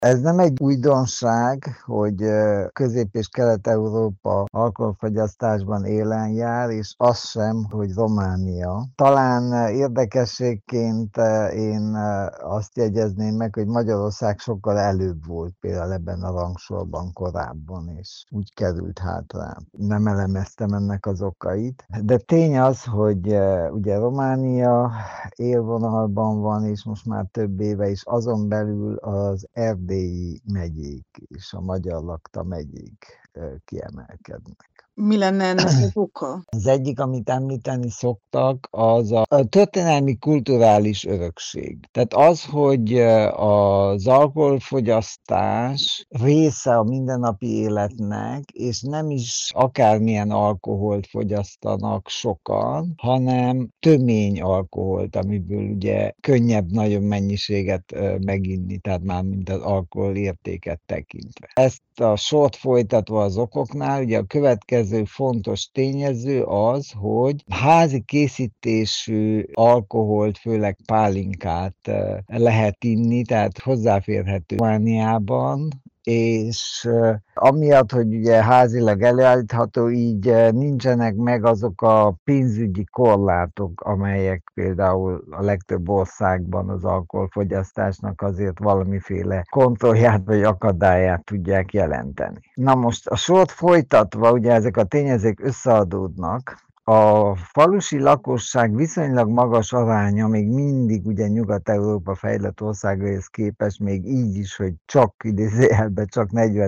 Ez nem egy újdonság, hogy Közép- és Kelet-Európa alkoholfogyasztásban élen jár, és az sem, hogy Románia. Talán érdekességként én azt jegyezném meg, hogy Magyarország sokkal előbb volt például ebben a rangsorban korábban, és úgy került hátra. Nem elemeztem ennek az okait. De tény az, hogy ugye Románia élvonalban van, és most már több éve is, azon belül az erdélyi megyék és a magyar lakta megyék kiemelkednek. Mi lenne ennek az oka? Az egyik, amit említeni szoktak, az a történelmi kulturális örökség. Tehát az, hogy az alkoholfogyasztás része a mindennapi életnek, és nem is akármilyen alkoholt fogyasztanak sokan, hanem tömény alkoholt, amiből ugye könnyebb nagyon mennyiséget meginni, tehát már mint az alkohol értéket tekintve. Ezt a sort folytatva az okoknál, ugye a következő fontos tényező az, hogy házi készítésű alkoholt, főleg pálinkát lehet inni, tehát hozzáférhető Romániában, és amiatt, hogy ugye házilag előállítható, így nincsenek meg azok a pénzügyi korlátok, amelyek például a legtöbb országban az alkoholfogyasztásnak azért valamiféle kontrollját vagy akadályát tudják jelenteni. Na most a sort folytatva, ugye ezek a tényezők összeadódnak, a falusi lakosság viszonylag magas aránya még mindig ugye Nyugat-Európa fejlett országaihoz képest még így is, hogy csak idézőjelben csak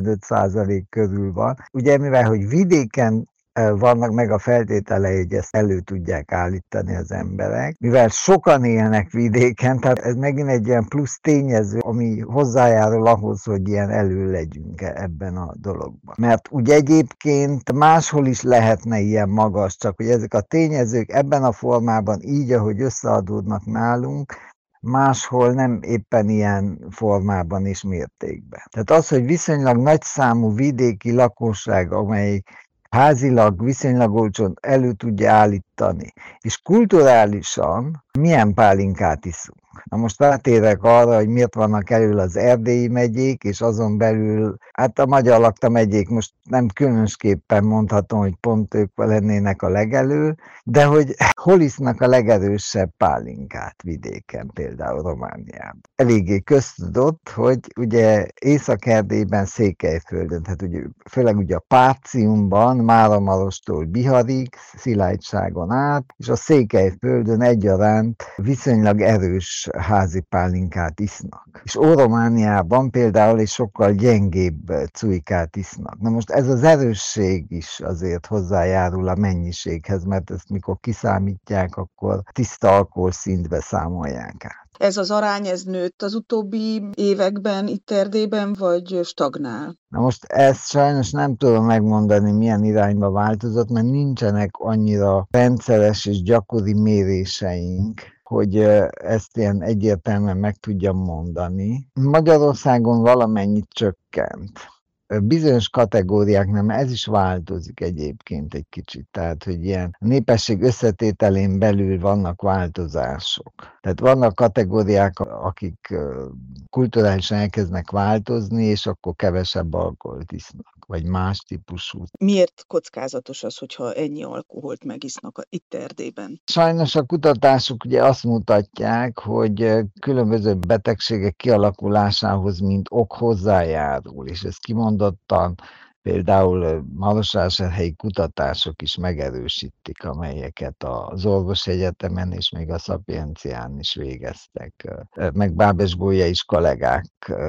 45% körül van. Ugye mivel, hogy vidéken vannak meg a feltételei, hogy ezt elő tudják állítani az emberek. Mivel sokan élnek vidéken, tehát ez megint egy ilyen plusz tényező, ami hozzájárul ahhoz, hogy ilyen elő legyünk ebben a dologban. Mert ugye egyébként máshol is lehetne ilyen magas, csak hogy ezek a tényezők ebben a formában így, ahogy összeadódnak nálunk, máshol nem éppen ilyen formában és mértékben. Tehát az, hogy viszonylag nagyszámú vidéki lakosság, amely házilag viszonylag olcsón elő tudja állítani, és kulturálisan milyen pálinkát iszunk. Na most rátérek arra, hogy miért vannak elől az erdélyi megyék, és azon belül, hát a magyar lakta megyék most nem különösképpen mondhatom, hogy pont ők lennének a legelő, de hogy hol isznak a legerősebb pálinkát vidéken, például Romániában. Eléggé köztudott, hogy ugye Észak-Erdélyben, Székelyföldön, tehát ugye, főleg ugye a Páciumban, Máramarostól Biharig, Szilágyságon át, és a Székelyföldön egyaránt viszonylag erős házi pálinkát isznak. És Romániában például egy sokkal gyengébb cujkát isznak. Na most ez az erősség is azért hozzájárul a mennyiséghez, mert ezt mikor kiszámítják, akkor tiszta alkoholszintbe számolják át. Ez az arány, ez nőtt az utóbbi években itt Erdélyben, vagy stagnál? Na most ezt sajnos nem tudom megmondani, milyen irányba változott, mert nincsenek annyira rendszeres és gyakori méréseink, hogy ezt ilyen egyértelműen meg tudjam mondani. Magyarországon valamennyit csökkent. Bizonyos kategóriák nem, ez is változik egyébként egy kicsit, tehát hogy ilyen népesség összetételén belül vannak változások. Tehát vannak kategóriák, akik kulturálisan elkezdnek változni, és akkor kevesebb alkoholt isznak, vagy más típusú. Miért kockázatos az, hogyha ennyi alkoholt megisznak itt Erdélyben? Sajnos a kutatások ugye azt mutatják, hogy különböző betegségek kialakulásához mint ok hozzájárul, és ez kimondottan például marosvásárhelyi kutatások is megerősítik, amelyeket az Orvosegyetemen és még a Szapiencián is végeztek. Meg Bábes-Bolyai is kollégák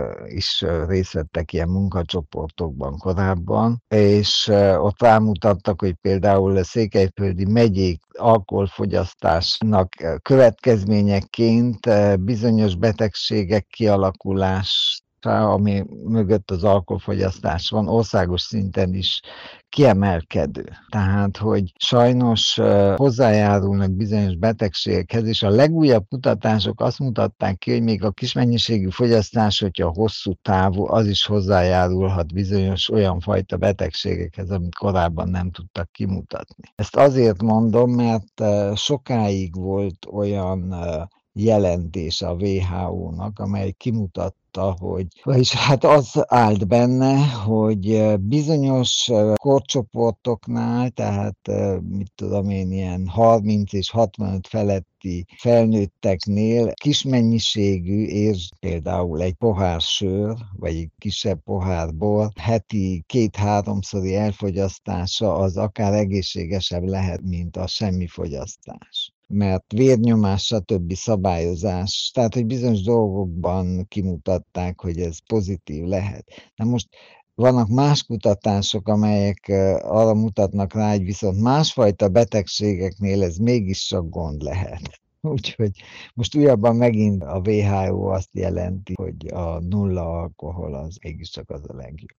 is részt vettek ilyen munkacsoportokban korábban, és ott rámutattak, hogy például a székelyföldi megyék alkoholfogyasztásnak következményeként bizonyos betegségek kialakulás, ami mögött az alkoholfogyasztás van, országos szinten is kiemelkedő. Tehát, hogy sajnos hozzájárulnak bizonyos betegségekhez, és a legújabb kutatások azt mutatták ki, hogy még a kis mennyiségű fogyasztás, hogyha hosszú távú, az is hozzájárulhat bizonyos olyan fajta betegségekhez, amit korábban nem tudtak kimutatni. Ezt azért mondom, mert sokáig volt olyan jelentés a WHO-nak, amely kimutatta, mondta, vagyis hát az állt benne, hogy bizonyos korcsoportoknál, tehát mit tudom én, ilyen 30 és 65 feletti felnőtteknél kis mennyiségű, és például egy pohár sör, vagy egy kisebb pohár bor heti 2-3-szori elfogyasztása az akár egészségesebb lehet, mint a semmi fogyasztás. Mert vérnyomás, stb. Szabályozás, tehát hogy bizonyos dolgokban kimutatták, hogy ez pozitív lehet. Na most vannak más kutatások, amelyek arra mutatnak rá, hogy viszont másfajta betegségeknél ez mégiscsak gond lehet. Úgyhogy most újabban megint a WHO azt jelenti, hogy a nulla alkohol az mégiscsak az a legjobb.